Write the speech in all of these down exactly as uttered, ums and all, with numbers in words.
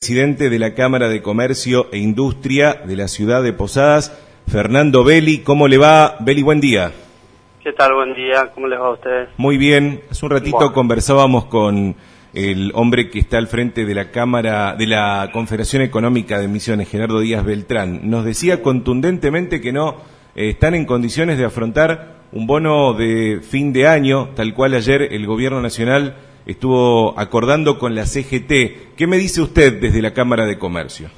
presidente de la Cámara de Comercio e Industria de la ciudad de Posadas, Fernando Belli. ¿Cómo le va? Belli, buen día. ¿Qué tal? Buen día. ¿Cómo les va a ustedes? Muy bien. Hace un ratito bueno. conversábamos con el hombre que está al frente de la Cámara, de la Confederación Económica de Misiones, Gerardo Díaz Beltrán. Nos decía contundentemente que no eh, están en condiciones de afrontar un bono de fin de año, tal cual ayer el Gobierno Nacional estuvo acordando con la C G T. ¿Qué me dice usted desde la Cámara de Comercio?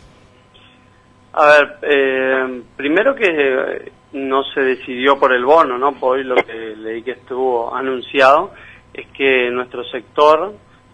A ver, eh, primero que no se decidió por el bono, ¿no? Por hoy lo que leí que estuvo anunciado es que nuestro sector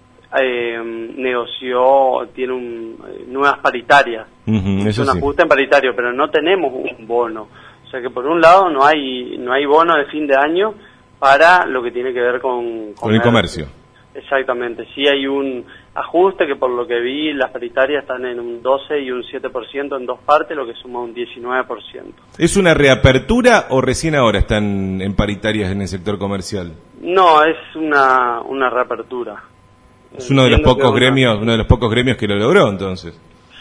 eh, negoció, tiene un, nuevas paritarias. Uh-huh, es un sí. ajuste en paritario, pero no tenemos un bono. O sea que por un lado no hay no hay bono de fin de año para lo que tiene que ver con, con el comercio. Exactamente, sí hay un ajuste que por lo que vi las paritarias están en un doce y un siete por ciento en dos partes, lo que suma un diecinueve por ciento. ¿Es una reapertura o recién ahora están en paritarias en el sector comercial? No, es una una reapertura. Es uno de los pocos gremios, una... uno de los pocos gremios que lo logró entonces.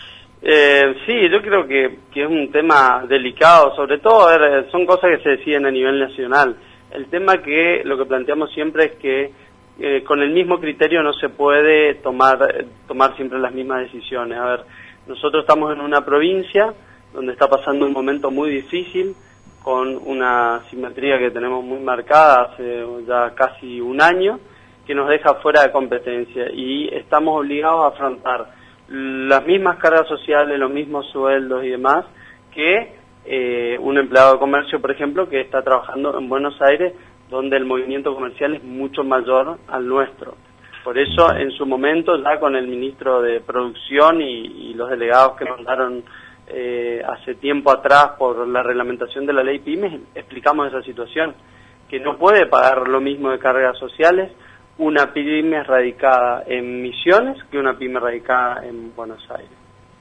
Eh, sí, yo creo que, que es un tema delicado, sobre todo a ver, son cosas que se deciden a nivel nacional. El tema que lo que planteamos siempre es que Eh, con el mismo criterio no se puede tomar eh, tomar siempre las mismas decisiones. A ver, nosotros estamos en una provincia donde está pasando un momento muy difícil, con una simetría que tenemos muy marcada hace ya casi un año, que nos deja fuera de competencia, y estamos obligados a afrontar las mismas cargas sociales, los mismos sueldos y demás, que eh, un empleado de comercio, por ejemplo, que está trabajando en Buenos Aires, donde el movimiento comercial es mucho mayor al nuestro. Por eso, en su momento, ya con el ministro de Producción y, y los delegados que mandaron eh, hace tiempo atrás por la reglamentación de la ley PYME, explicamos esa situación, que no puede pagar lo mismo de cargas sociales una PYME radicada en Misiones que una PYME radicada en Buenos Aires.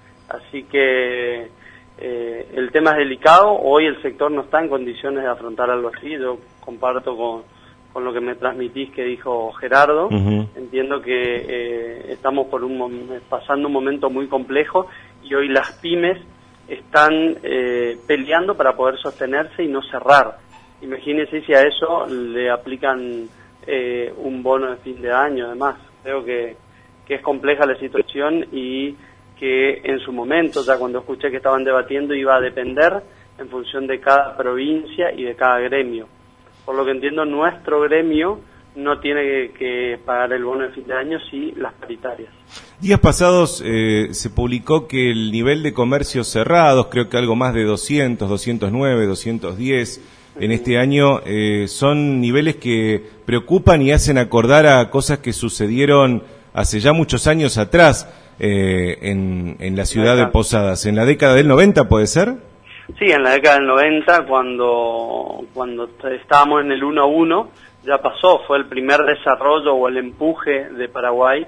Así que eh, el tema es delicado. Hoy el sector no está en condiciones de afrontar algo así. Yo comparto con, con lo que me transmitís que dijo Gerardo. Uh-huh. Entiendo que eh, estamos por un pasando un momento muy complejo, y hoy las pymes están eh, peleando para poder sostenerse y no cerrar. Imagínense si a eso le aplican eh, un bono de fin de año. Además, creo que, que es compleja la situación, y que en su momento, ya cuando escuché que estaban debatiendo, iba a depender en función de cada provincia y de cada gremio. Por lo que entiendo, nuestro gremio no tiene que, que pagar el bono de fin de año, sí las paritarias. Días pasados eh, se publicó que el nivel de comercios cerrados, creo que algo más de doscientos, doscientos nueve, doscientos diez en este año, eh, son niveles que preocupan y hacen acordar a cosas que sucedieron hace ya muchos años atrás eh, en, en la ciudad de Posadas. ¿En la década del noventa puede ser? Sí, en la década del noventa, cuando cuando estábamos en el uno a uno, ya pasó, fue el primer desarrollo o el empuje de Paraguay,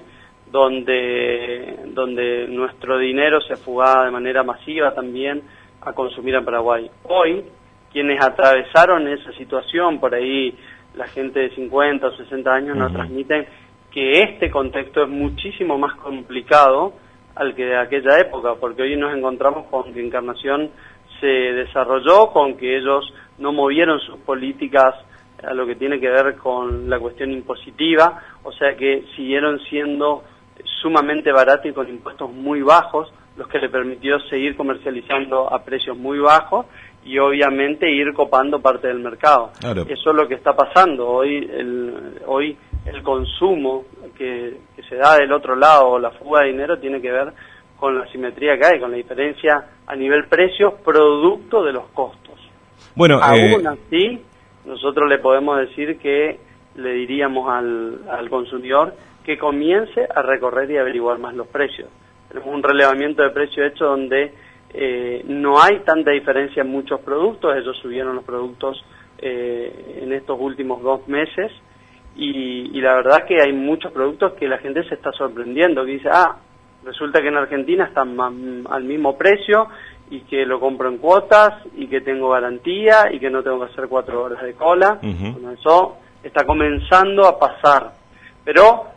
donde donde nuestro dinero se fugaba de manera masiva también a consumir en Paraguay. Hoy, quienes atravesaron esa situación, por ahí la gente de cincuenta o sesenta años uh-huh. nos transmiten que este contexto es muchísimo más complicado al que de aquella época, porque hoy nos encontramos con que Encarnación se desarrolló, con que ellos no movieron sus políticas a lo que tiene que ver con la cuestión impositiva, o sea que siguieron siendo sumamente baratos y con impuestos muy bajos, los que le permitió seguir comercializando a precios muy bajos y obviamente ir copando parte del mercado. Claro. Eso es lo que está pasando hoy. El, hoy el consumo que, que se da del otro lado, la fuga de dinero, tiene que ver con la simetría que hay, con la diferencia a nivel precios, producto de los costos. Bueno, aún eh... así, nosotros le podemos decir que le diríamos al, al consumidor que comience a recorrer y averiguar más los precios. Tenemos un relevamiento de precios hecho donde eh, no hay tanta diferencia en muchos productos. Ellos subieron los productos eh, en estos últimos dos meses y, y la verdad que hay muchos productos que la gente se está sorprendiendo, que dice, ah, resulta que en Argentina están más, al mismo precio y que lo compro en cuotas y que tengo garantía y que no tengo que hacer cuatro horas de cola. Uh-huh. Bueno, eso está comenzando a pasar. Pero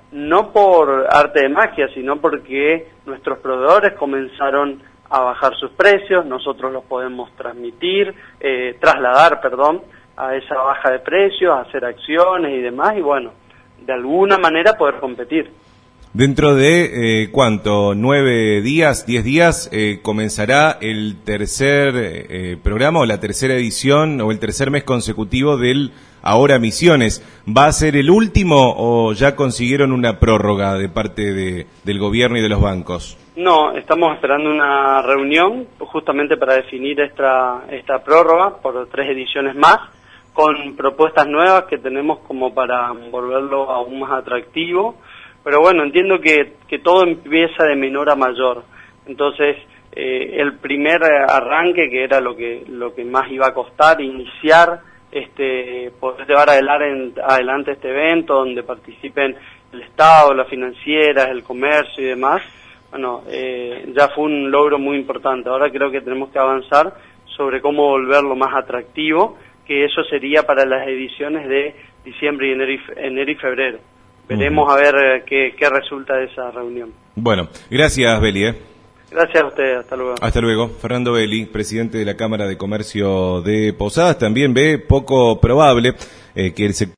no por arte de magia, sino porque nuestros proveedores comenzaron a bajar sus precios, nosotros los podemos transmitir, eh, trasladar, perdón, a esa baja de precios, hacer acciones y demás, y bueno, de alguna manera poder competir. Dentro de, eh, ¿cuánto? ¿Nueve días, diez días? Eh, ¿Comenzará el tercer eh, programa o la tercera edición o el tercer mes consecutivo del Ahora Misiones? ¿Va a ser el último o ya consiguieron una prórroga de parte de, del gobierno y de los bancos? No, estamos esperando una reunión justamente para definir esta, esta prórroga por tres ediciones más, con propuestas nuevas que tenemos como para volverlo aún más atractivo. Pero bueno, entiendo que, que todo empieza de menor a mayor. Entonces, eh, el primer arranque, que era lo que lo que más iba a costar, iniciar, este poder llevar adelante, adelante este evento, donde participen el Estado, las financieras, el comercio y demás, bueno, eh, ya fue un logro muy importante. Ahora creo que tenemos que avanzar sobre cómo volverlo más atractivo, que eso sería para las ediciones de diciembre y enero y, enero y febrero. Veremos a ver qué, qué resulta de esa reunión. Bueno, gracias, Beli. ¿eh? Gracias a ustedes, hasta luego. Hasta luego. Fernando Beli, presidente de la Cámara de Comercio de Posadas, también ve poco probable eh, que el sector